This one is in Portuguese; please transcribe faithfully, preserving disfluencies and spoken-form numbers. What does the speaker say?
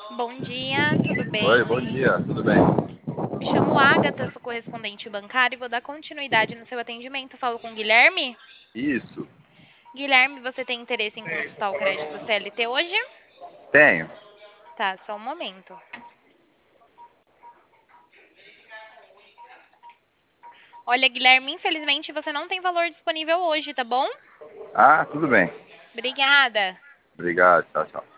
Bom dia, tudo Oi, bem? bom dia, tudo bem? Me chamo Agatha, sou correspondente bancária e vou dar continuidade no seu atendimento. Falo com o Guilherme. Isso, Guilherme, você tem interesse em consultar o crédito C L T hoje? tenho. Tá, só um momento. Olha, Guilherme, infelizmente você não tem valor disponível hoje, tá bom? Ah, tudo bem. Obrigada. Obrigado, tchau, tchau.